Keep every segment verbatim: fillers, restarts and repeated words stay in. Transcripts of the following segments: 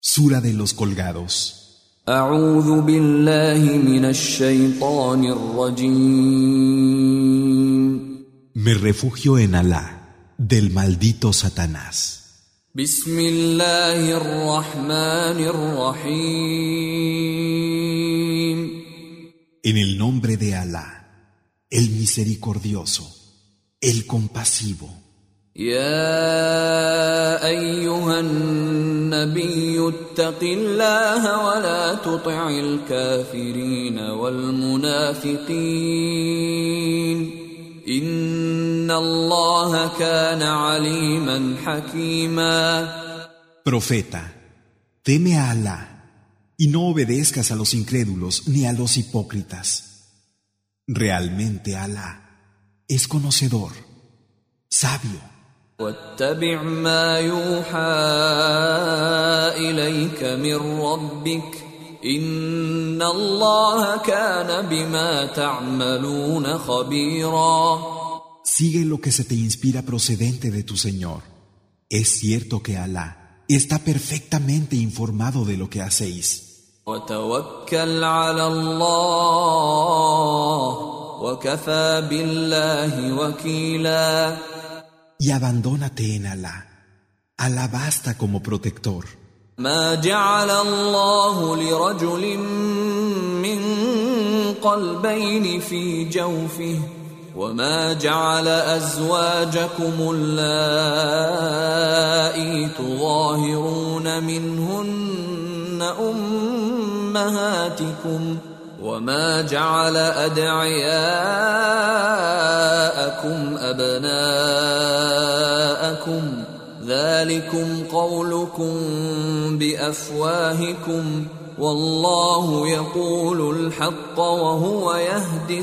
Sura de los colgados. أعوذ بالله من الشيطان الرجيم. Me refugio en Alá, del maldito Satanás. بسم الله الرحمن الرحيم. En el nombre de Alá, el misericordioso, el compasivo. يا أيها النبي اتق الله ولا تطع الكافرين والمنافقين إن الله كان عليما حكيما. Profeta, teme a Alá y no obedezcas a los incrédulos ni a los hipócritas. Realmente Alá es conocedor, sabio. واتبع ما يوحى إليك من ربك إن الله كان بما تعملون خبيرا. Sigue lo que se te inspira procedente de tu Señor. Es cierto que Alá está perfectamente informado de lo que hacéis. وتوكل على الله وكفى بالله وكيلا. Y abandónate en Alá. Alá basta como protector. ما جعل الله لرجل من قلبين في جوفه وما جعل أزواجكم اللائي تظاهرون منهن أمهاتكم وما جعل أدعياءكم أبناءكم ذلكم قولكم بأفواهكم والله يقول الحق وهو يهدي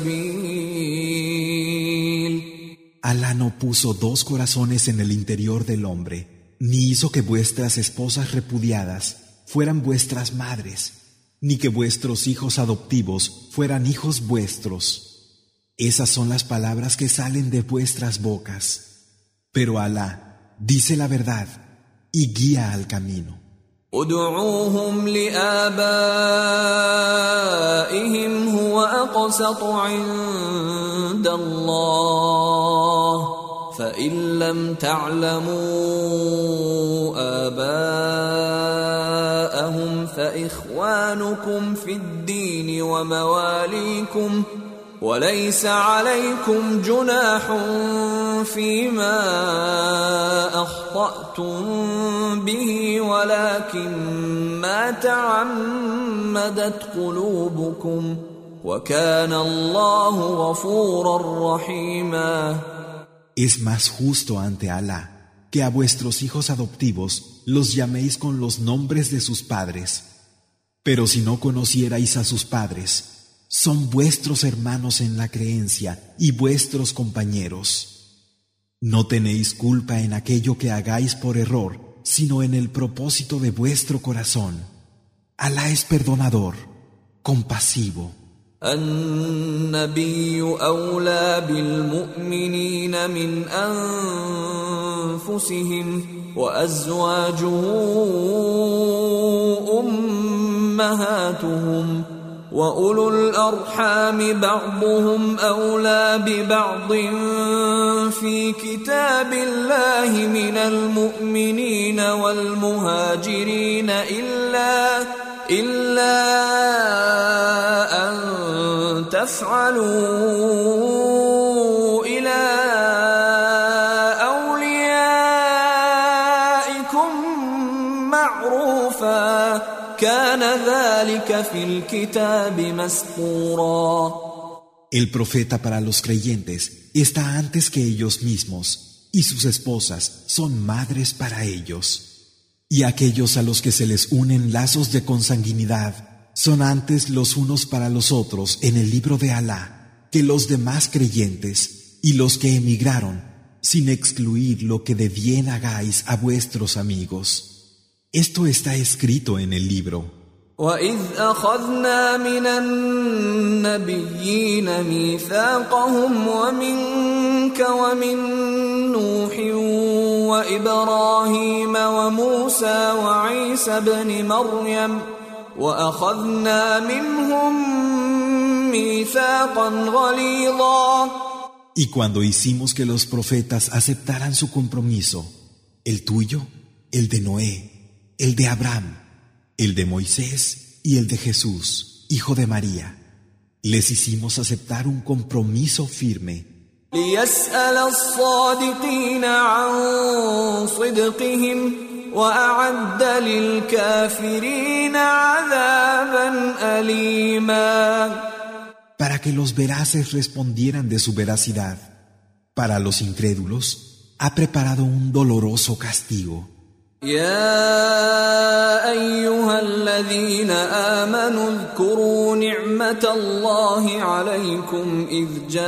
السبيل. Alá no puso dos corazones en el interior del hombre, ni hizo que vuestras esposas repudiadas fueran vuestras madres, ni que vuestros hijos adoptivos fueran hijos vuestros. Esas son las palabras que salen de vuestras bocas. Pero Alá dice la verdad y guía al camino. ادعوهم لآبائهم هو أقسط عند الله فإن لم تعلموا آباءهم فإخوانكم في الدين ومواليكم وليس عليكم جناح فيما أخطأتم به ولكن ما تعمدت قلوبكم وكان الله غفورا رحيما. Es más justo ante Alá que a vuestros hijos adoptivos los llaméis con los nombres de sus padres. Pero si no conocierais a sus padres, son vuestros hermanos en la creencia y vuestros compañeros. No tenéis culpa en aquello que hagáis por error, sino en el propósito de vuestro corazón. Alá es perdonador, compasivo. النبي أولى بالمؤمنين من أنفسهم وأزواجه أمهاتهم وأولو الأرحام بعضهم أولى ببعض في كتاب الله من المؤمنين والمهاجرين إلا إلا أن تفعلوا إلى أوليائكم معروفا كان ذلك في الكتاب مسطورا. El profeta para los creyentes está antes que ellos mismos, y sus esposas son madres para ellos. Y aquellos a los que se les unen lazos de consanguinidad son antes los unos para los otros en el libro de Alá que los demás creyentes y los que emigraron, sin excluir lo que de bien hagáis a vuestros amigos. Esto está escrito en el libro. وَإِذْ أَخَذْنَا مِنَ النَّبِيِّينَ مِيثَاقَهُمْ وَمِنْكَ وَمِنْ نُوحٍ وإبراهيم وموسى وعيسى ابن مريم وأخذنا منهم ميثاقا غليظا. Y cuando hicimos que los profetas aceptaran su compromiso, el tuyo, el de Noé, el de Abraham, el de Moisés y el de Jesús, hijo de María, les hicimos aceptar un compromiso firme. ليسأل الصادقين عن صدقهم وأعد للكافرين عذابا أليما. Para que los veraces respondieran de su veracidad. Para los incrédulos, ha preparado un doloroso castigo. يا أيها الذين آمنوا اذكروا نعمة الله عليكم إذ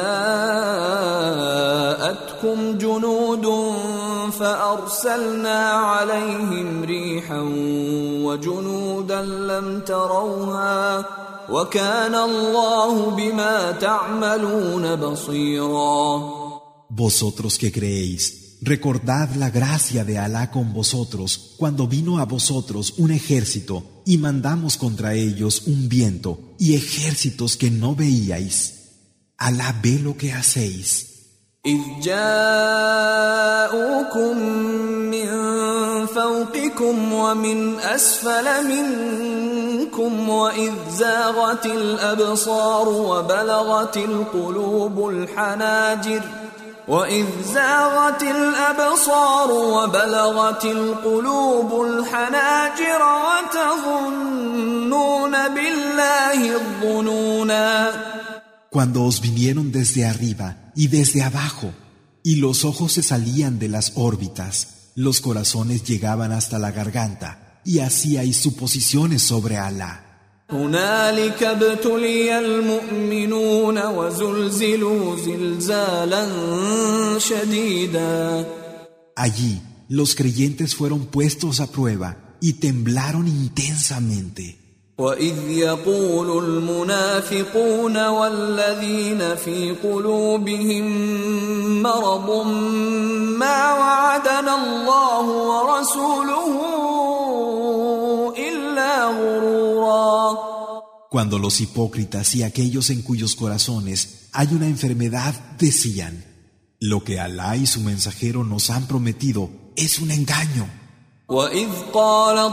جاءتكم جنود فأرسلنا عليهم ريحا وجنودا لم تروها وكان الله بما تعملون بصيرا. Vosotros que creéis, recordad la gracia de Alá con vosotros cuando vino a vosotros un ejército y mandamos contra ellos un viento y ejércitos que no veíais. Alá ve lo que hacéis. إذ جاءوكم من فوقكم ومن أسفل منكم وإذ زاغت الأبصار وبلغت القلوب الحناجر وإذ زاغت الأبصار وبلغت القلوب الحناجر وتظنون بالله الظنونا. Cuando os vinieron desde arriba y desde abajo, y los ojos se salían de las órbitas, los corazones llegaban hasta la garganta, y hacíais suposiciones sobre Alá. هنالك ابتلي المؤمنون وزلزلوا زلزالا شديدا. Allí los creyentes fueron puestos a prueba y temblaron intensamente. وإذ يقول المنافقون والذين في قلوبهم مرض ما وعدنا الله ورسوله إلا غرورا. Cuando los hipócritas y aquellos en cuyos corazones hay una enfermedad decían: lo que Alá y su mensajero nos han prometido es un engaño. وإذ قالت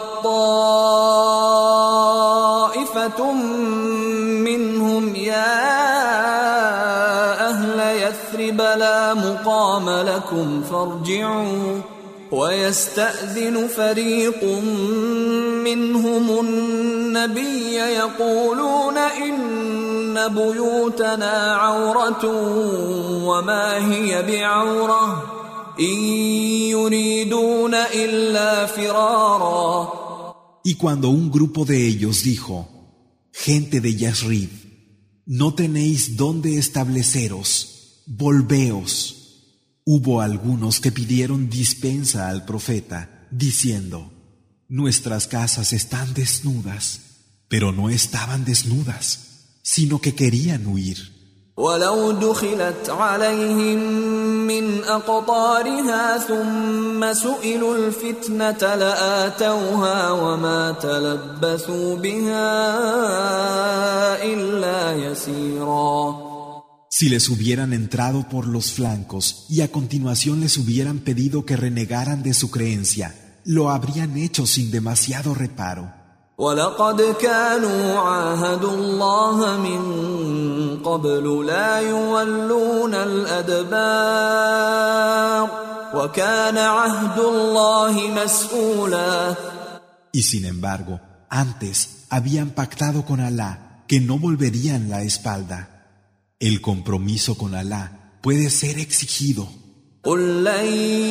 طائفة منهم يا أهل يثرب لا مقام لكم فارجعوا ويستأذن فريق منهم النبي يقولون إن بيوتنا عورة وما هي بعورة إن يريدون إلا فرارا. Y cuando un grupo de ellos dijo: gente de Yasrib, no tenéis dónde estableceros, volveos. Hubo algunos que pidieron dispensa al profeta, diciendo: nuestras casas están desnudas, pero no estaban desnudas, sino que querían huir. ولو دخلت عليهم من أقطارها ثم سئلوا الفتنة لآتوها وما تلبثوا بها إلا يسيرا. Si les hubieran entrado por los flancos y a continuación les hubieran pedido que renegaran de su creencia, lo habrían hecho sin demasiado reparo. ولقد كانوا عاهدوا الله من قبل لا يولون الأدبار وكان عهد الله مسؤولا. Y sin embargo, antes habían pactado con Alá que no volverían la espalda. El compromiso con Alá puede ser exigido. قل لن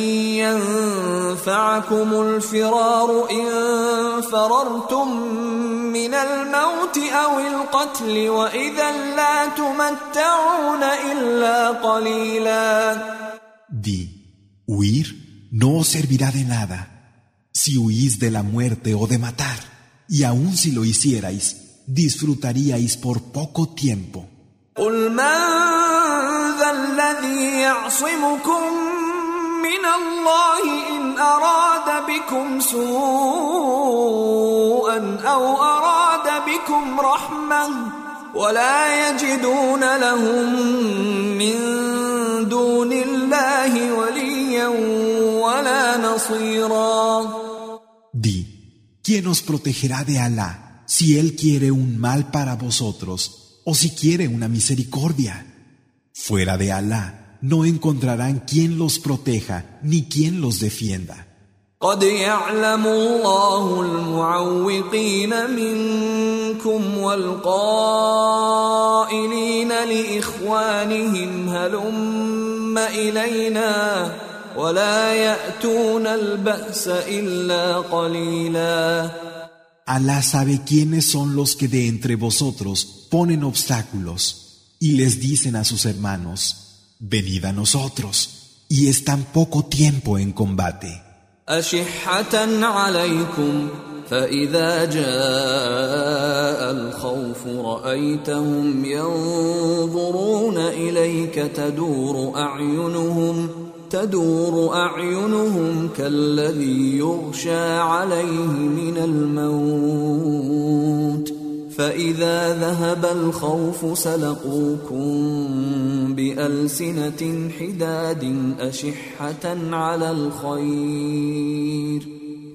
ينفعكم الفرار إن فررتم من الموت أو القتل وإذا لا تمتعون إلا قليلا. Di, huir no os servirá de nada. Si huís de la muerte o de matar, y aun si lo hicierais, disfrutaríais por poco tiempo. قل من ذا الذي يعصمكم من الله إن أراد بكم سوءا أو أراد بكم رحمة ولا يجدون لهم من دون الله وليا ولا نصيرا. Di, ¿quién os protegerá de Alá si Él quiere un mal para vosotros o si quiere una misericordia? Fuera de Alá no encontrarán quien los proteja ni quien los defienda. قد يعلم الله المعوقين منكم والقائلين لإخوانهم هلم إلينا ولا يأتون البأس إلا قليلا. Alá sabe quiénes son los que de entre vosotros ponen obstáculos y les dicen a sus hermanos, venid a nosotros, y están poco tiempo en combate. أشحة عليكم فإذا جاء الخوف رأيتهم ينظرون إليك تدور أعينهم تدور أعينهم كالذي يغشى عليه من الموت فإذا ذهب الخوف سلقوكم بألسنة حداد أشحة على الخير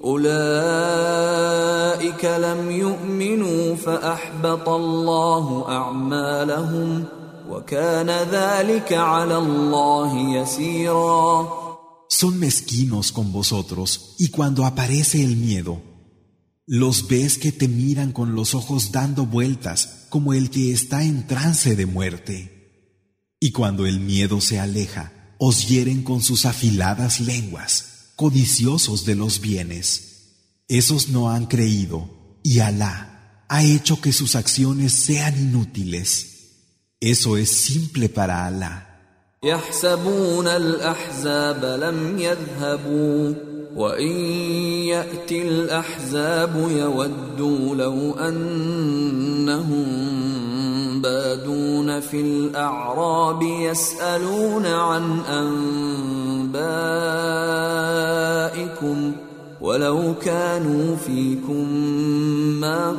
أولئك لم يؤمنوا فأحبط الله أعمالهم وكان ذلك على الله يسيرا. Son mezquinos con vosotros y cuando aparece el miedo los ves que te miran con los ojos dando vueltas como el que está en trance de muerte. Y cuando el miedo se aleja, os hieren con sus afiladas lenguas, codiciosos de los bienes. Esos no han creído, y Alá ha hecho que sus acciones sean inútiles. Eso es simple para Alá. يحسبون الأحزاب لم يذهبوا وإن يأتي الأحزاب يودوا لو أنهم بادون في الأعراب يسألون عن أنبائكم ولو كانوا فيكم ما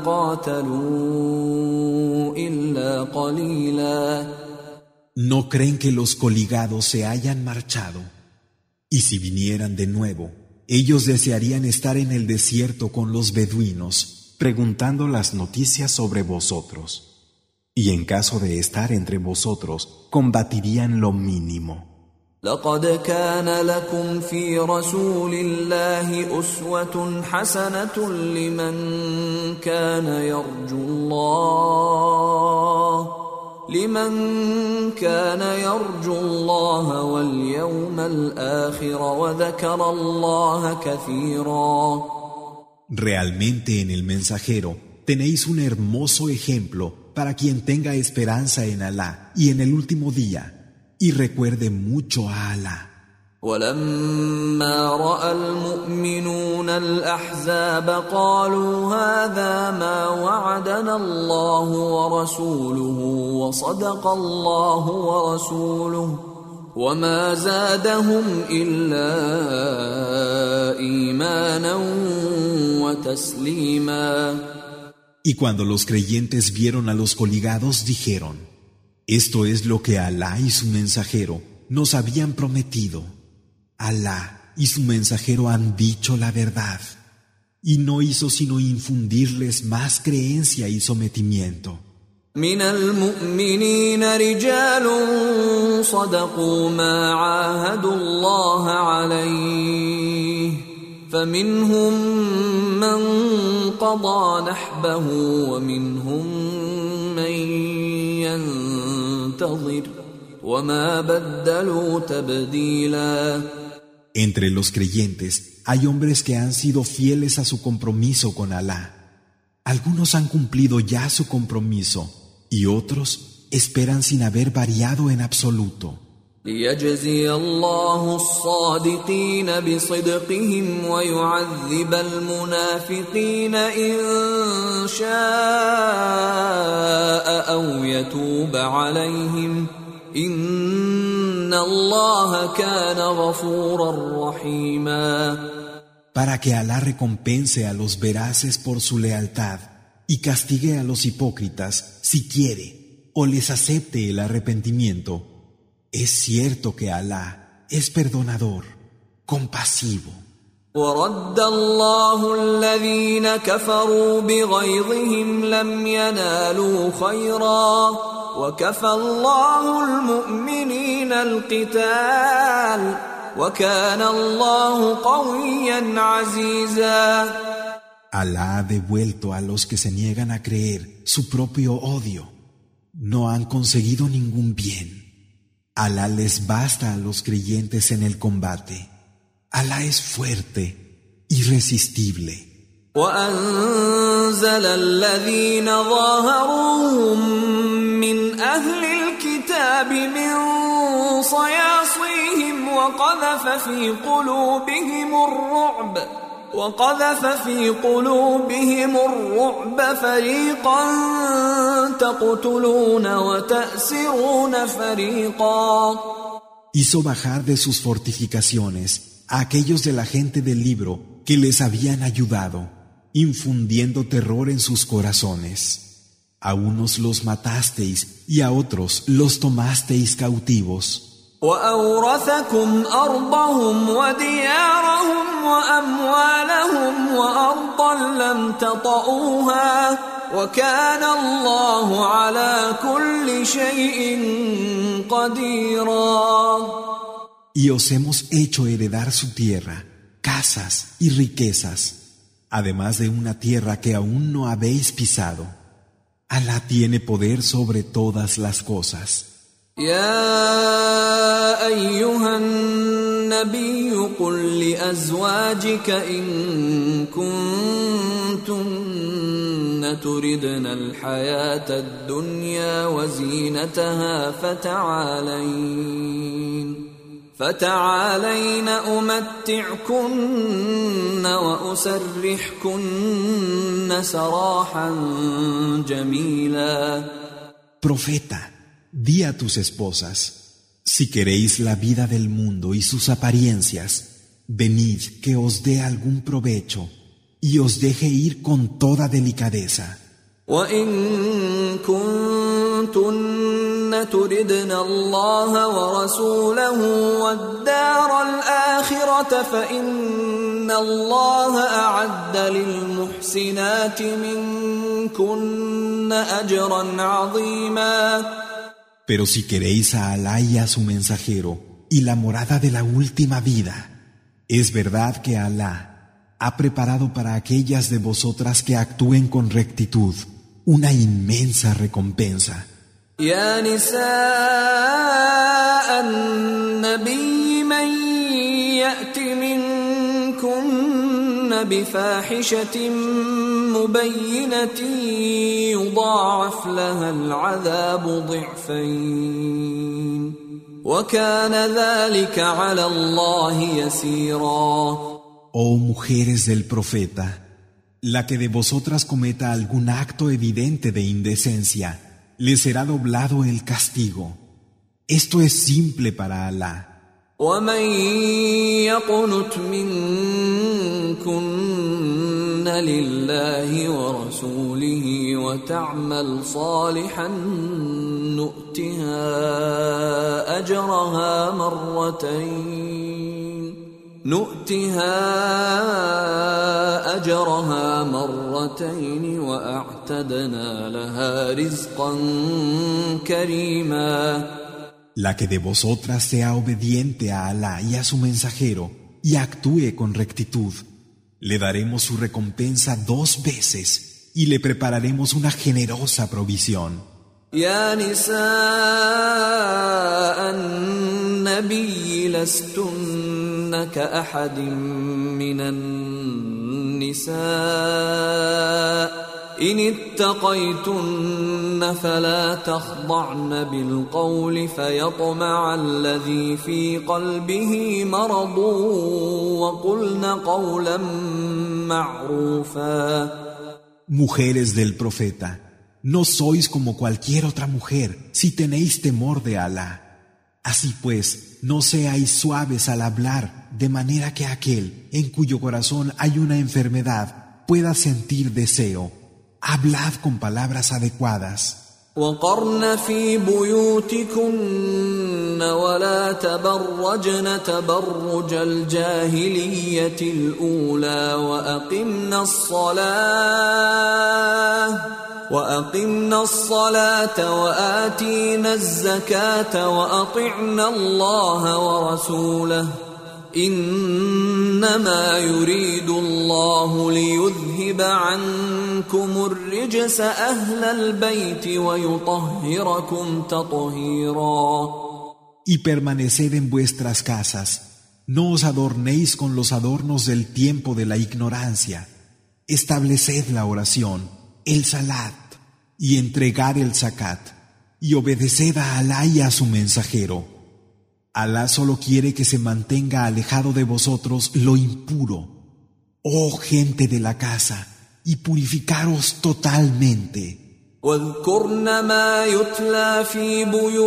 قاتلوا إلا قليلا. ¿No creen que los coligados se hayan marchado? Y si vinieran de nuevo, ellos desearían estar en el desierto con los beduinos, preguntando las noticias sobre vosotros. Y en caso de estar entre vosotros, combatirían lo mínimo. لقد كان لكم في رسول الله أسوة حسنة لمن كان يرجو الله لمن كان يرجو الله واليوم الآخر وذكر الله كثيرا. Realmente en el mensajero tenéis un hermoso ejemplo para quien tenga esperanza en Alá y en el último día y recuerde mucho a Alá. ولما رأى المؤمنون الأحزاب قالوا هذا ما وعدنا الله ورسوله وصدق الله ورسوله وما زادهم إلا إيمانا وتسليما. Y cuando los creyentes vieron a los coligados dijeron, esto es lo que Alá y su mensajero nos habían prometido. Alá y su mensajero han dicho la verdad, y no hizo sino infundirles más creencia y sometimiento. من المؤمنين رجال صدقوا ما عاهدوا الله عليه فمنهم من قضى نحبه ومنهم من ينتظر وما بدلوا تبديلا. Entre los creyentes hay hombres que han sido fieles a su compromiso con Alá. Algunos han cumplido ya su compromiso y otros esperan sin haber variado en absoluto. ليجزي الله الصادقين بصدقهم ويعذب المنافقين إن شاء أو يتوب عليهم إن الله كان غفورا رحيما. para que Alá recompense a los veraces por su lealtad y castigue a los hipócritas si quiere o les acepte el arrepentimiento. Es cierto que Alá es perdonador, compasivo. ورد الله الذين كفروا بغيظهم لم ينالوا خيرا وكفى الله المؤمنين القتال وكان الله قويا عزيزا. Alá ha devuelto a los que se niegan a creer su propio odio. No han conseguido ningún bien. Alá les basta a los creyentes en el combate. Alá es fuerte, irresistible. وأنزل الذين ظاهروهم من أهل الكتاب من صياصيهم وقذف في قلوبهم الرعب وقذف في قلوبهم الرعب فريقا تقتلون وتأسرون فريقا. Hizo bajar de sus fortificaciones a aquellos de la gente del libro que les habían ayudado, infundiendo terror en sus corazones. A unos los matasteis y a otros los tomasteis cautivos. وأورثكم أرضهم وديارهم وأموالهم وأرضا لم تطئوها وكان الله على كل شيء قديرا. Y os hemos hecho heredar su tierra, casas y riquezas, además de una tierra que aún no habéis pisado. Alá tiene poder sobre todas las cosas. يا أيها النبي قل لأزواجك إن كنتن تردن الحياة الدنيا وزينتها فتعالين فتعالين أمتعكن وأسرحكن سراحا جميلا. Profeta, di a tus esposas, si queréis la vida del mundo y sus apariencias, venid que os dé algún provecho y os deje ir con toda delicadeza. وإن كنتن تردن الله ورسوله والدار الآخرة فإن الله أعد للمحسنات منكن أجرا عظيما. Pero si queréis a Alá y a su mensajero y la morada de la última vida, es verdad que Alá ha preparado para aquellas de vosotras que actúen con rectitud una inmensa recompensa. يا نساء النبي من يأت منكن بفاحشة مبينة يضاعف لها العذاب ضعفين وكان ذلك على الله يسيرا. Oh mujeres del profeta, la que de vosotras cometa algún acto evidente de indecencia, le será doblado el castigo. Esto es simple para Alá. ومن يقنت منكن لله ورسوله وتعمل صالحا نؤتها أجرها مرتين نؤتها أجرها مرتين وأعتدنا لها رزقا كريما. La que de vosotras sea obediente a Alá y a su mensajero y actúe con rectitud, le daremos su recompensa dos veces y le prepararemos una generosa provisión. يا نساء النبي لستن كأحد من النساء إن اتقيتن فلا تخضعن بالقول فيطمع الذي في قلبه مرض وقلن قولا معروفا. Mujeres del profeta, no sois como cualquier otra mujer si tenéis temor de Alá. Así pues, no seáis suaves al hablar, de manera que aquel en cuyo corazón hay una enfermedad pueda sentir deseo. Hablad con palabras adecuadas. وقرن في بيوتكن ولا تبرجن تبرج الجاهلية الأولى وأقمنا الصلاة وأقمنا الصلاة وآتينا الزكاة وأطعنا الله ورسوله إنما يريد الله ليذهب عنكم الرجس أهل البيت ويطهركم تطهيرا. Y permaneced en vuestras casas. No os adornéis con los adornos del tiempo de la ignorancia. Estableced la oración, el salat, y entregad el zakat, y obedeced a Alá y a su mensajero. Alá solo quiere que se mantenga alejado de vosotros lo impuro. Oh gente de la casa, y purificaros totalmente. واذكرن ما يتلى في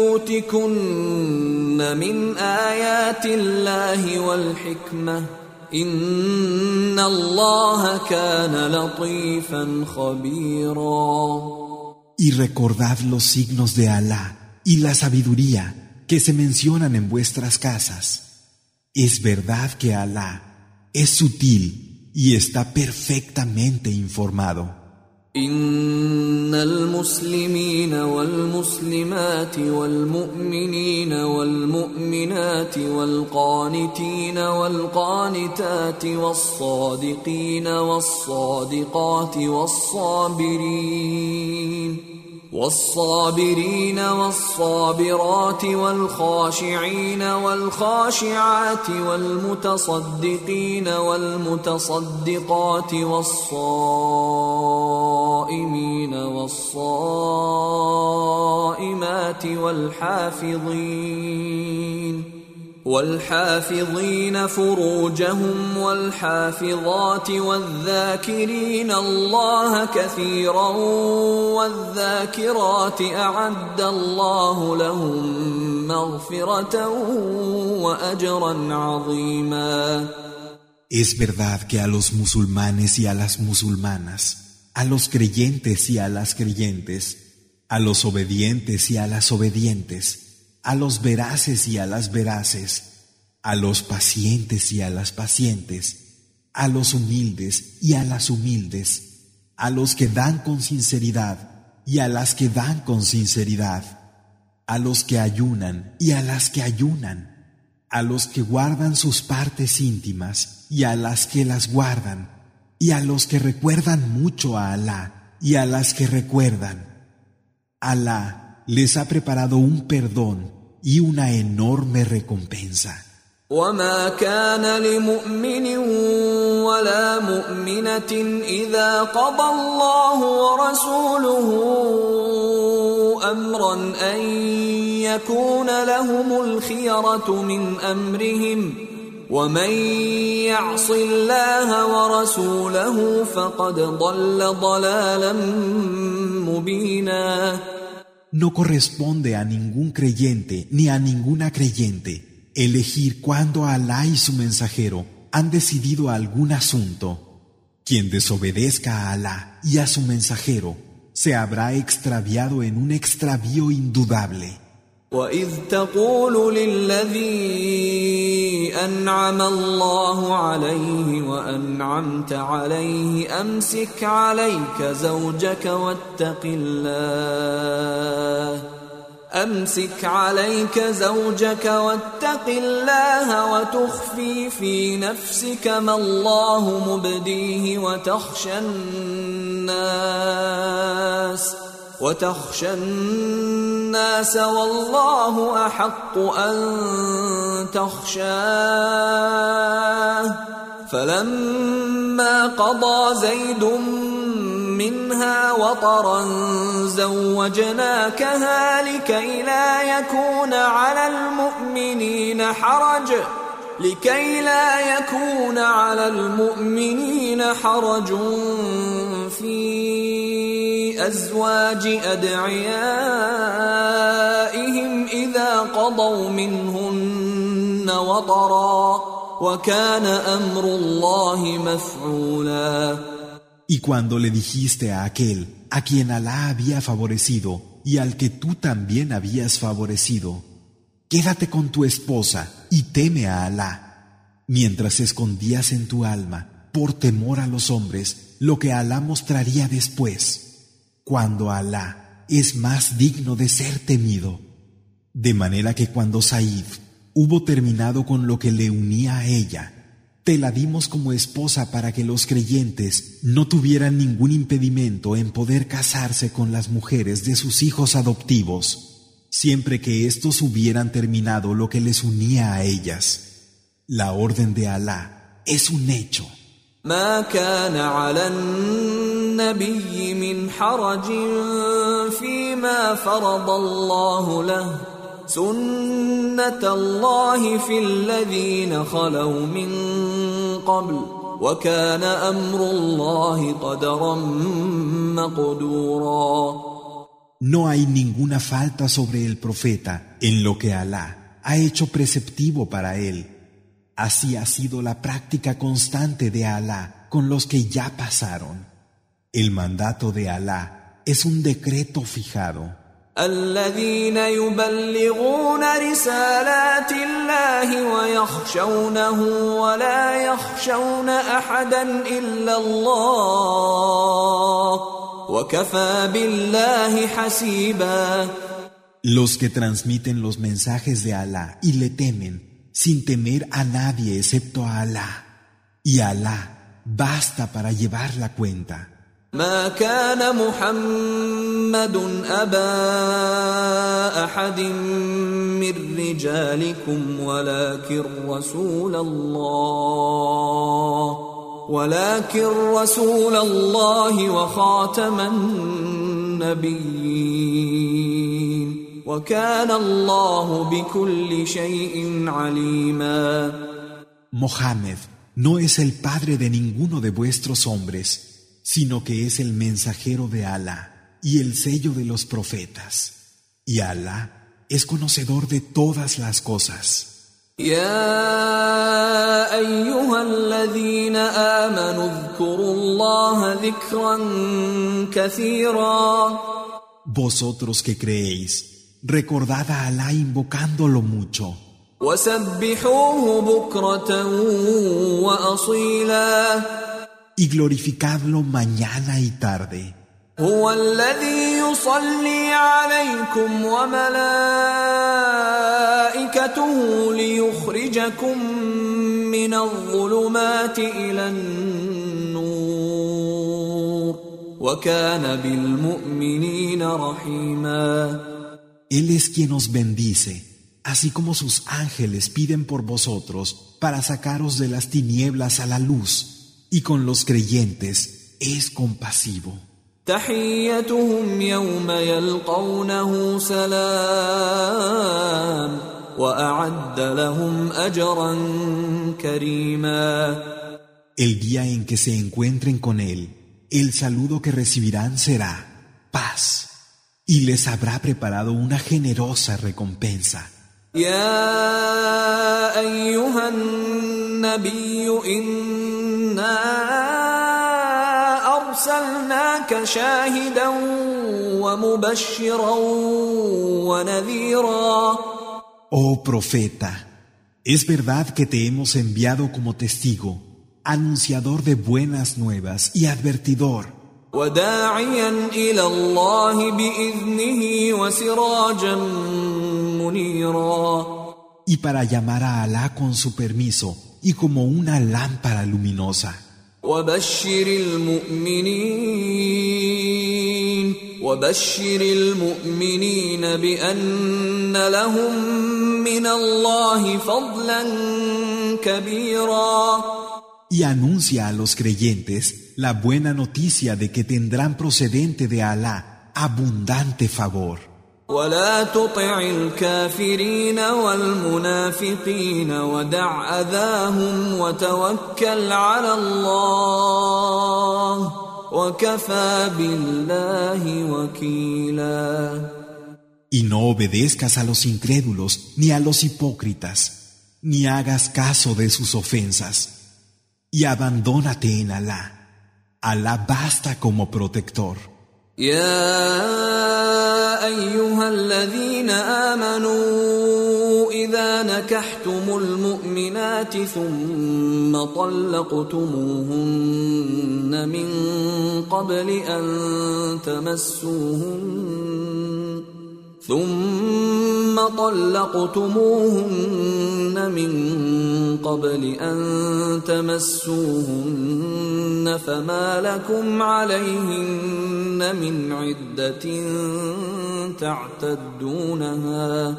بيوتكن من آيات الله والحكمة إن الله كان لطيفا خبيرا. Y recordad los signos de Alá y la sabiduría que se mencionan en vuestras casas. Es verdad que Alá es sutil y está perfectamente informado. إن المسلمين والمسلمات والمؤمنين والمؤمنات والقانتين والقانتات والصادقين والصادقات والصابرين والصابرين والصابرات والخاشعين والخاشعات والمتصدقين والمتصدقات والصائمين والصائمات والحافظين والحافظين فروجهم والحافظات والذاكرين الله كثيرا والذاكرات أعد الله لهم مغفرة وأجرا عظيما. Es verdad que a los musulmanes y a las musulmanas, a los creyentes y a las creyentes, a los obedientes y a las obedientes, a los veraces y a las veraces, a los pacientes y a las pacientes, a los humildes y a las humildes, a los que dan con sinceridad y a las que dan con sinceridad, a los que ayunan y a las que ayunan, a los que guardan sus partes íntimas y a las que las guardan, y a los que recuerdan mucho a Alá y a las que recuerdan. Alá les ha preparado un perdón y una enorme recompensa. وما كان لمؤمن ولا مؤمنة إذا قضى الله ورسوله أمرا أن يكون لهم الخيرة من أمرهم ومن يعص الله ورسوله فقد ضل ضلالا مبينا. No corresponde a ningún creyente ni a ninguna creyente elegir cuándo Alá y su mensajero han decidido algún asunto. Quien desobedezca a Alá y a su mensajero se habrá extraviado en un extravío indudable. وَإِذْ تَقُولُ لِلَّذِي أَنْعَمَ اللَّهُ عَلَيْهِ وَأَنْعَمْتَ عَلَيْهِ أَمْسِكْ عَلَيْكَ زَوْجَكَ وَاتَّقِ اللَّهَ أَمْسِكْ عَلَيْكَ زَوْجَكَ وَاتَّقِ اللَّهَ وَتُخْفِي فِي نَفْسِكَ مَا اللَّهُ مُبْدِيهِ وَتَخْشَى النَّاسَ وتخشى الناس والله أحق أن تخشاه فلما قضى زيد منها وطرا زوجناكها لكي لا يكون على المؤمنين حرج لكي لا يكون على المؤمنين حرج في لأزواج أدعيائهم إذا قضوا منهن وطرا وكان أمر الله مفعولا. Y cuando le dijiste a aquel a quien Alá había favorecido y al que tú también habías favorecido, quédate con tu esposa y teme a Alá, mientras escondías en tu alma, por temor a los hombres, lo que Alá mostraría después, cuando Alá es más digno de ser temido. De manera que cuando Said hubo terminado con lo que le unía a ella, te la dimos como esposa para que los creyentes no tuvieran ningún impedimento en poder casarse con las mujeres de sus hijos adoptivos, siempre que éstos hubieran terminado lo que les unía a ellas. La orden de Alá es un hecho. ما كان على النبي من حرج فيما فرض الله له سنة الله في الذين خلوا من قبل وكان أمر الله قدرا مقدورا. No hay ninguna falta sobre el profeta en lo que Alá ha hecho preceptivo para él. Así ha sido la práctica constante de Alá con los que ya pasaron. El mandato de Alá es un decreto fijado. الذين يبلغون رسالات الله ويخشونه ولا يخشون أحدا إلا الله وكفى بالله حسيبا. Los que transmiten los mensajes de Alá y le temen sin temer a nadie excepto a Alá, y Alá basta para llevar la cuenta. ما كان محمد أبا أحد من رجالكم ولكن رسول الله ولكن رسول الله وخاتم النبيين وكان الله بكل شيء عليما. Mohammed no es el padre de ninguno de vuestros hombres, sino que es el mensajero de Alá y el sello de los profetas. Y Alá es conocedor de todas las cosas. يا أيها الذين آمنوا اذكروا الله ذكرا كثيرا. Vosotros que creéis, recordad a Alá invocándolo mucho. وسبحوه بكرة وأصيلا. Y glorificadlo mañana y tarde. هو الذي يصلي عليكم وملائكته ليخرجكم من الظلمات إلى النور وكان بالمؤمنين رحيما. Él es quien os bendice, así como sus ángeles piden por vosotros para sacaros de las tinieblas a la luz. Y con los creyentes es compasivo. تحيتهم يوم يلقونه سلام وأعد لهم أجرا كريما. El día en que se encuentren con él, el saludo que recibirán será paz, y les habrá preparado una generosa recompensa. يا أيها النبي إنا أرسلناك شاهدا ومبشرا ونذيرا. Oh profeta, es verdad que te hemos enviado como testigo, anunciador de buenas nuevas y advertidor. وداعيا إلى الله بإذنه وسراجا منيرا. Y para llamar a Alá con su permiso y como una lámpara luminosa. وبشر المؤمنين وبشر المؤمنين بأن لهم من الله فضلا كبيرا. Y anuncia a los creyentes la buena noticia de que tendrán procedente de Alá abundante favor. ولا تطع الكافرين والمنافقين ودع أذاهم وتوكل على الله وكفى بالله وكيلا. Y no obedezcas a los incrédulos ni a los hipócritas, ni hagas caso de sus ofensas. Y abandónate en Alá. Alá basta como protector. يا أيها الذين آمنوا إذا نكحتم المؤمنات ثم طلقتموهن من قبل أن تمسوهن ثم طلقتموهن من قبل أن تمسوهن فما لكم عليهن من عدة تعتدونها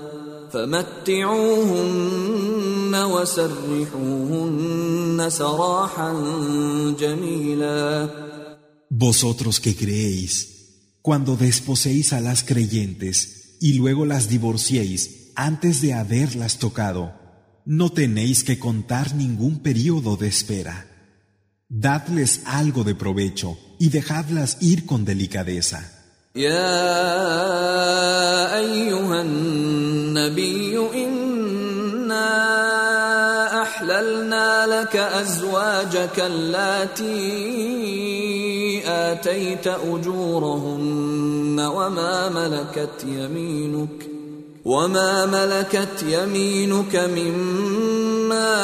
فمتعوهن وسرحوهن سراحا جميلا. Vosotros que creéis, cuando desposéis a las creyentes y luego las divorciéis antes de haberlas tocado, no tenéis que contar ningún período de espera. Dadles algo de provecho y dejadlas ir con delicadeza. يا أيها النبي إنا أحللنا لك أزواجك اللاتي آتيت أجورهن وما ملكت يمينك وما ملكت يمينك مما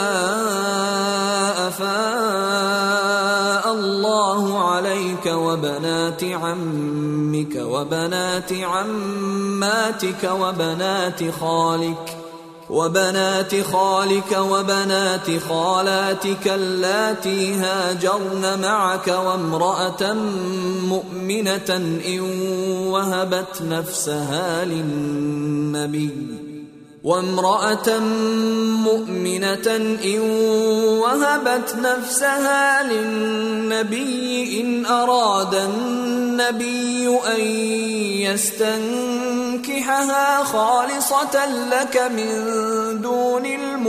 أفاء الله عليك وبنات عمك وبنات عماتك وبنات خالك وبنات خالك وبنات خالاتك اللاتي هاجرن معك وامرأة مؤمنة إن وهبت نفسها للنبي وامرأة مؤمنة إن وهبت نفسها للنبي إن أراد النبي أن يستنكحها خالصة لك من دون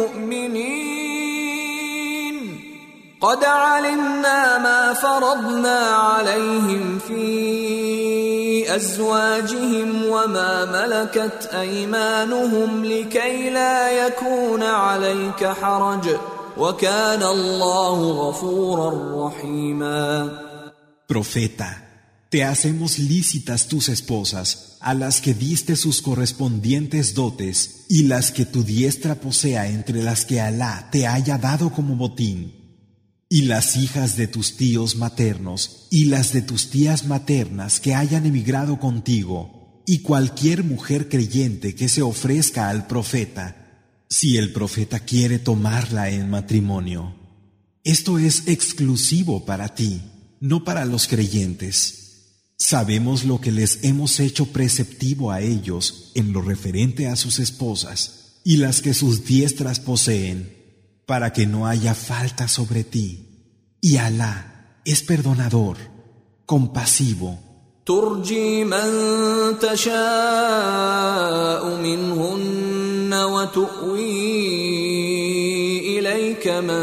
المؤمنين قد علمنا ما فرضنا عليهم في أزواجهم وما ملكت أيمانهم لكي لا يكون عليك حرج وكان الله غفورا رحيما. Profeta, te hacemos lícitas tus esposas, a las que diste sus correspondientes dotes, y las que tu diestra posea entre las que Alá te haya dado como botín, y las hijas de tus tíos maternos, y las de tus tías maternas que hayan emigrado contigo, y cualquier mujer creyente que se ofrezca al profeta, si el profeta quiere tomarla en matrimonio. Esto es exclusivo para ti, no para los creyentes. Sabemos lo que les hemos hecho preceptivo a ellos en lo referente a sus esposas y las que sus diestras poseen, para que no haya falta sobre ti. Y Alá es perdonador, compasivo. ترجي من تشاء منهن وتؤوي إليك من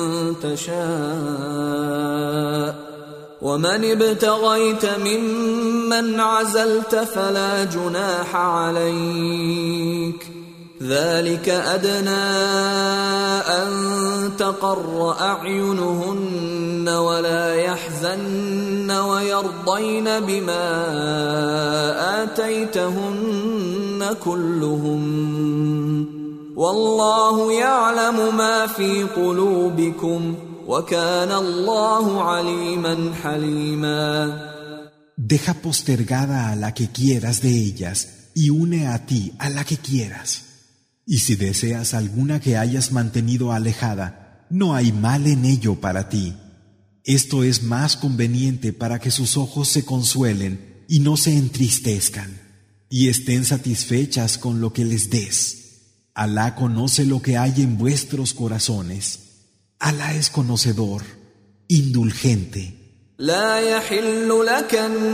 تشاء ومن ابتغيت ممن عزلت فلا جناح عليك ذلك أدنى أن تقر أعينهن ولا يحزن ويرضين بما آتيتهن كلهم والله يعلم ما في قلوبكم وكان الله عليما حليما. Deja postergada a la que quieras de ellas y une a ti a la que quieras. Y si deseas alguna que hayas mantenido alejada, no hay mal en ello para ti. Esto es más conveniente para que sus ojos se consuelen y no se entristezcan, y estén satisfechas con lo que les des. Alá conoce lo que hay en vuestros corazones. Alá es conocedor, indulgente. لا يحل لك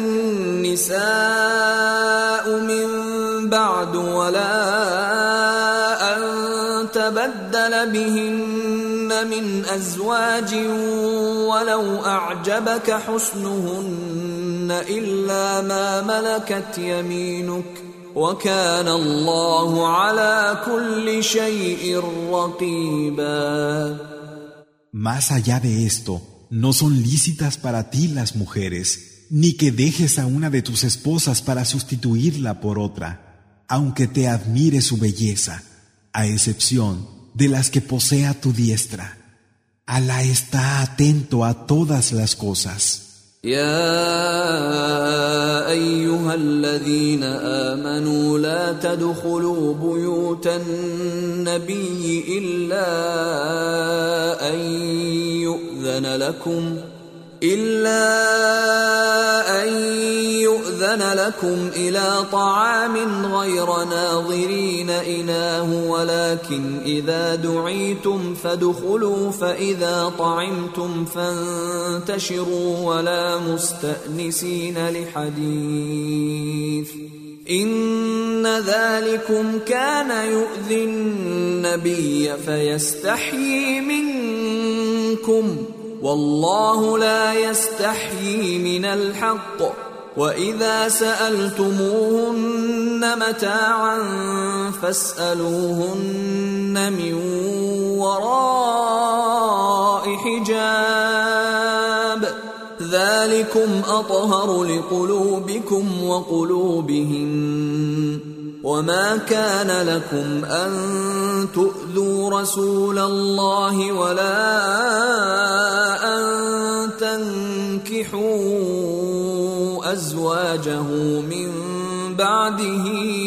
النساء من بعد ولا أن تبدل بهن من أزواج ولو أعجبك حسنهن إلا ما ملكت يمينك وكان الله على كل شيء رقيبا. Más allá de esto, no son lícitas para ti las mujeres, ni que dejes a una de tus esposas para sustituirla por otra, aunque te admire su belleza, a excepción de las que posea tu diestra. Alá está atento a todas las cosas. يا أيها الذين آمنوا لا تدخلوا بيوت النبي إلا أن يؤذن لكم إلا أن يؤذن لكم إلى طعام غير ناظرين إناه ولكن إذا دعيتم فادخلوا فإذا طعمتم فانتشروا ولا مستأنسين لحديث إن ذلكم كان يؤذي النبي فيستحيي منكم والله لا يستحيي من الحق وإذا سألتموهن متاعا فاسألوهن من وراء حجاب ذلكم أطهر لقلوبكم وقلوبهن وما كان لكم أن تؤذوا رسول الله ولا أن تنكحوا أزواجه من بعده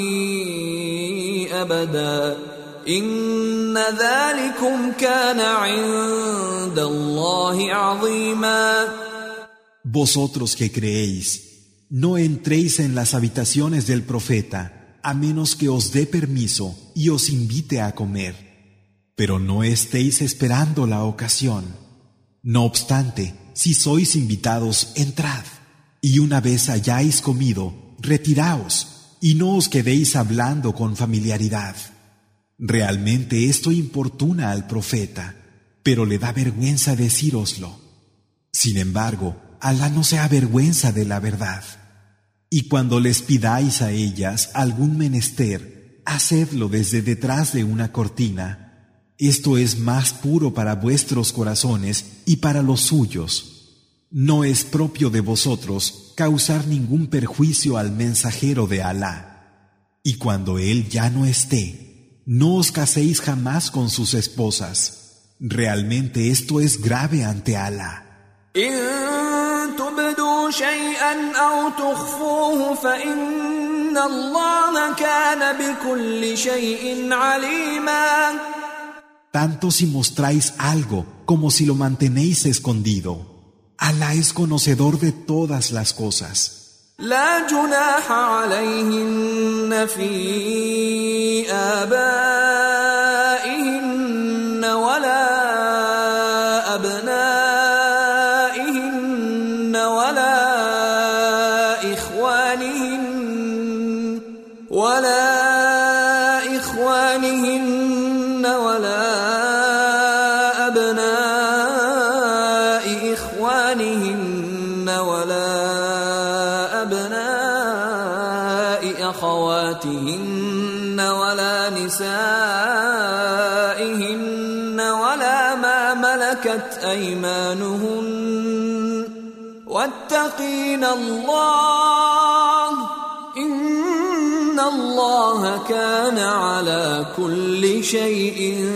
أبدا إن ذلكم كان عند الله عظيما. Vosotros que creéis, no entréis en las habitaciones del profeta a menos que os dé permiso y os invite a comer, pero no estéis esperando la ocasión. No obstante, si sois invitados, entrad, y una vez hayáis comido, retiraos, y no os quedéis hablando con familiaridad. Realmente esto importuna al profeta, pero le da vergüenza decíroslo. Sin embargo, Alá no se avergüenza de la verdad. Y cuando les pidáis a ellas algún menester, hacedlo desde detrás de una cortina. Esto es más puro para vuestros corazones y para los suyos. No es propio de vosotros causar ningún perjuicio al mensajero de Alá. Y cuando él ya no esté, no os caséis jamás con sus esposas. Realmente esto es grave ante Alá. تبدوا شيئا أو تخفوه فإن الله كان بكل شيء عليما. Tanto si mostráis algo como si lo mantenéis escondido, Alá es conocedor de todas las cosas. لا جناح عليهن في آبائهن ولا أبنائهن ولا إخوانهن ولا أبناء إخوانهن ولا أبناء أخواتهن ولا نسائهن ولا ما ملكت أيمانهن واتقين الله إن الله كان على كل شيء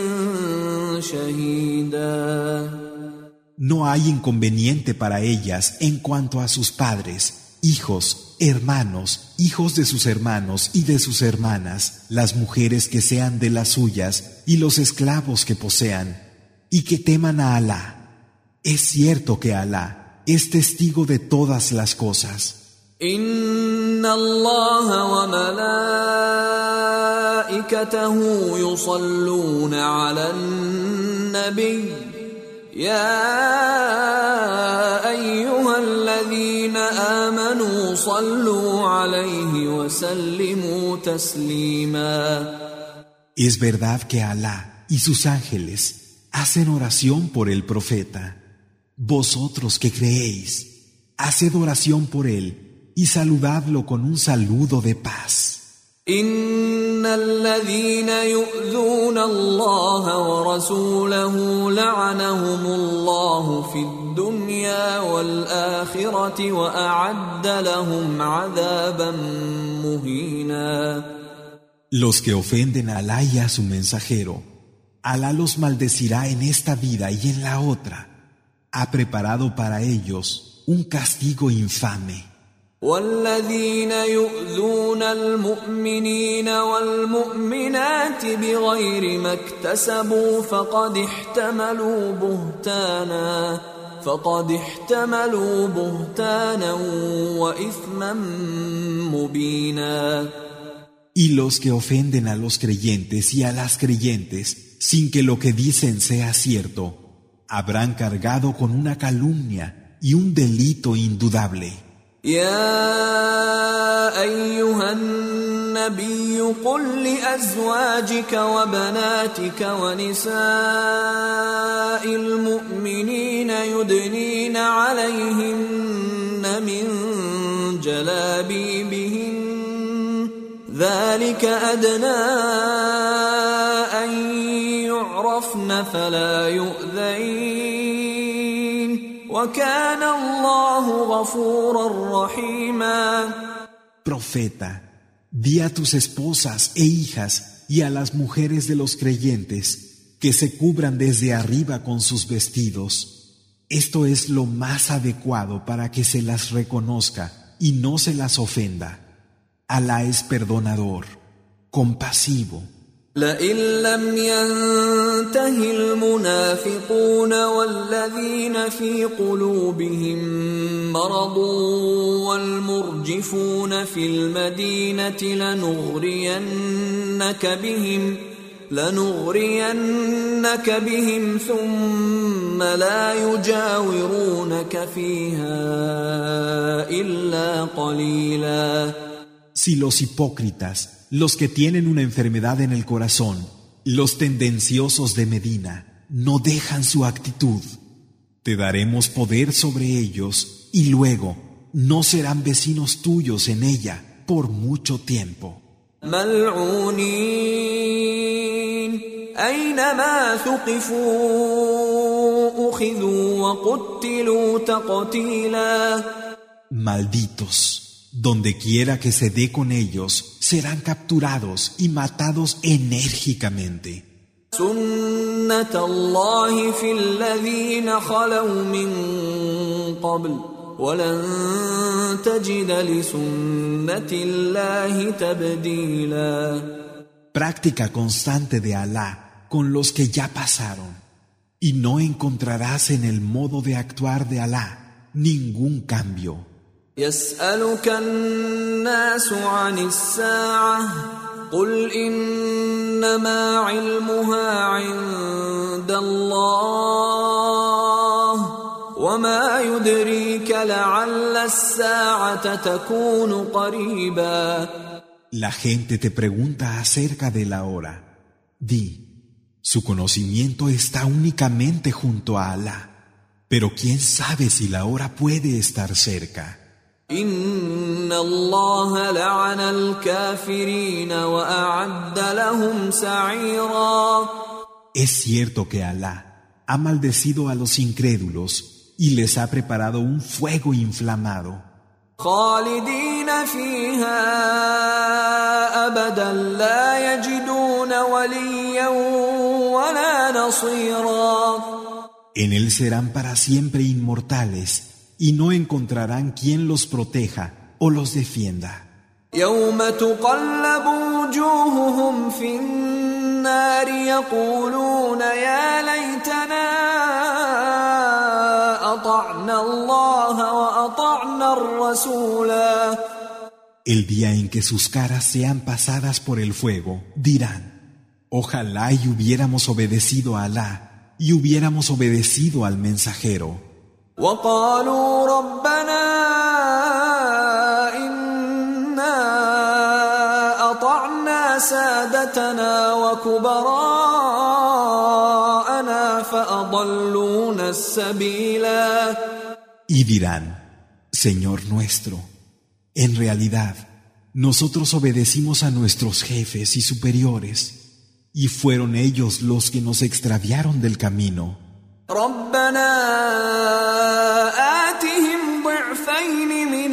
شهيدا. No hay inconveniente para ellas en cuanto a sus padres, hijos, hermanos, hijos de sus hermanos y de sus hermanas, las mujeres que sean de las suyas y los esclavos que posean, y que teman a Alá. Es cierto que Alá es testigo de todas las cosas. Inna Allah wa malaikatahu yusalluna ala an-nabi ya ayyuhalladhina amanu sallu alayhi wa sallimu taslima. Es verdad que Alá y sus ángeles hacen oración por el profeta. Vosotros que creéis, haced oración por él y saludadlo con un saludo de paz. إن الذين يؤذون الله ورسوله لعنهم الله في الدنيا والآخرة وأعد لهم عذابا مهينا. Los que ofenden a Alá y a su mensajero, Alá los maldecirá en esta vida y en la otra. Ha preparado para ellos un castigo infame. والذين يؤذون المؤمنين والمؤمنات بغير ما اكتسبوا فقد احتملوا بهتانا فقد احتملوا بهتانا وإثما مبينا. Y los que ofenden a los creyentes y a las creyentes sin que lo que dicen sea cierto, habrán cargado con una calumnia y un delito indudable. يا أيها النبي قل لأزواجك وبناتك ونساء المؤمنين يدنين عليهن من جلابيبهن ذلك أدنى أن يعرفن فلا يؤذين وكان الله غفورا رحيما. Profeta, di a tus esposas e hijas y a las mujeres de los creyentes que se cubran desde arriba con sus vestidos. Esto es lo más adecuado para que se las reconozca y no se las ofenda. Alá es perdonador, compasivo. لئن لم ينته المنافقون والذين في قلوبهم مرض والمرجفون في المدينة لنغرينك بهم لنغرينك بهم ثم لا يجاورونك فيها إلا قليلا. Si los hipócritas, los que tienen una enfermedad en el corazón, los tendenciosos de Medina, no dejan su actitud, te daremos poder sobre ellos y luego no serán vecinos tuyos en ella por mucho tiempo. ملعونين أينما ثقفوا أخذوا وقتلوا تقتيلا. Malditos. Donde quiera que se dé con ellos, serán capturados y matados enérgicamente. سنة الله في الذين خلوا من قبل ولن تجد لسنة الله تبديلا. Práctica constante de Alá con los que ya pasaron, y no encontrarás en el modo de actuar de Alá ningún cambio. يسألك الناس عن الساعة قل إنما علمها عند الله وما يدريك لعل الساعة تكون قريبا. La gente te pregunta acerca de la hora. Di, su conocimiento está únicamente junto a Alá, pero quién sabe si la hora puede estar cerca. إن الله لعن الكافرين وأعد لهم سعيرا. Es cierto que Alá ha maldecido a los incrédulos y les ha preparado un fuego inflamado. خالدين فيها أبدا لا يجدون وليا ولا نصيرا. En él serán para siempre inmortales y no encontrarán quien los proteja o los defienda. يوم تقلب وجوههم في النار يقولون يا ليتنا أطعنا الله وأطعنا الرسولا. El día en que sus caras sean pasadas por el fuego, dirán, ojalá y hubiéramos obedecido a Alá y hubiéramos obedecido al mensajero. وقالوا ربنا إنا أطعنا سادتنا وكبراءنا أضلونا السبيلا. Y dirán, Señor nuestro, en realidad, nosotros obedecimos a nuestros jefes y superiores, y fueron ellos los que nos extraviaron del camino. ربنا آتهم ضعفين من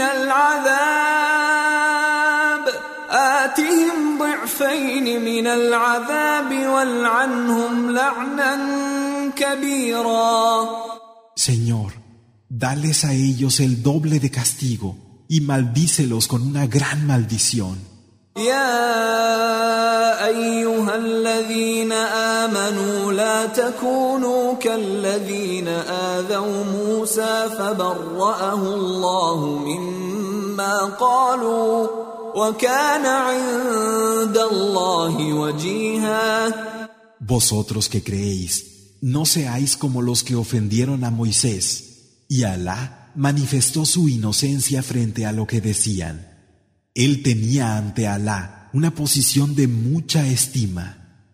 العذاب آتهم ضعفين من العذاب والعنهم لعنا كبيرا. Señor, dales a ellos el doble de castigo y maldícelos con una gran maldición. يا أيها الذين آمنوا لا تكونوا كالذين آذوا موسى فبرأه الله مما قالوا وكان عند الله وجيها. Vosotros que creéis, no seáis como los que ofendieron a Moisés, y Alá manifestó su inocencia frente a lo que decían. Él tenía ante Alá una posición de mucha estima.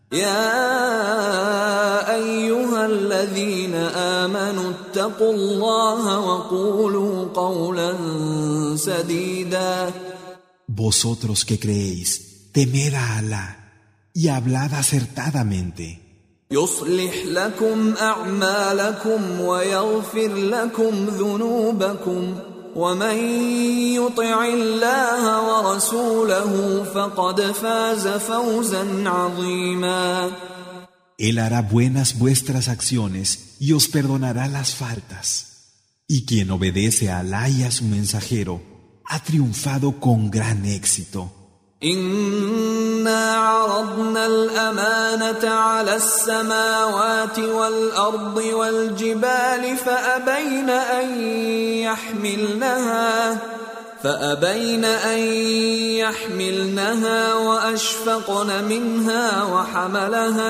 يا أيها الذين آمنوا اتقوا الله وقولوا قولا سديدا. Vosotros que creéis, temed a Alá y hablad acertadamente. يصلح لكم أعمالكم ويغفر لكم ذنوبكم ومن يطع الله ورسوله فقد فاز فوزا عظيما. Él hará buenas vuestras acciones y os perdonará las faltas. Y quien obedece a Alá y a su mensajero ha triunfado con gran éxito. إنا عرضنا الأمانة على السماوات والأرض والجبال فأبين أن يحملنها فأبين أن يحملنها وأشفقن منها وحملها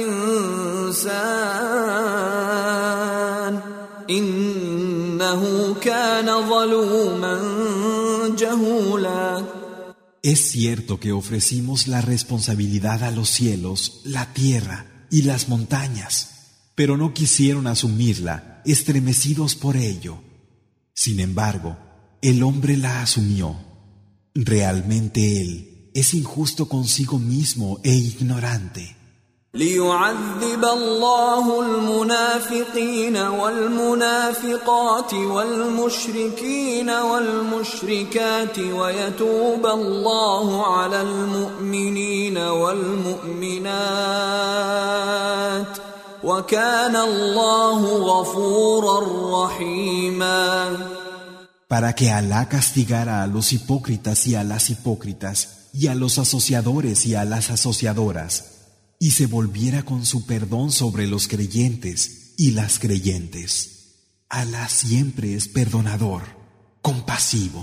الإنسان إنه كان ظلوما جهولا. Es cierto que ofrecimos la responsabilidad a los cielos, la tierra y las montañas, pero no quisieron asumirla, estremecidos por ello. Sin embargo, el hombre la asumió. Realmente él es injusto consigo mismo e ignorante. ليعذب الله المنافقين والمنافقات والمشركين والمشركات ويتوب الله على المؤمنين والمؤمنات وكان الله غفورا رحيما. Para que Alá castigara a los hipócritas y a las hipócritas y a los asociadores y a las asociadoras, y se volviera con su perdón sobre los creyentes y las creyentes. Alá siempre es perdonador, compasivo.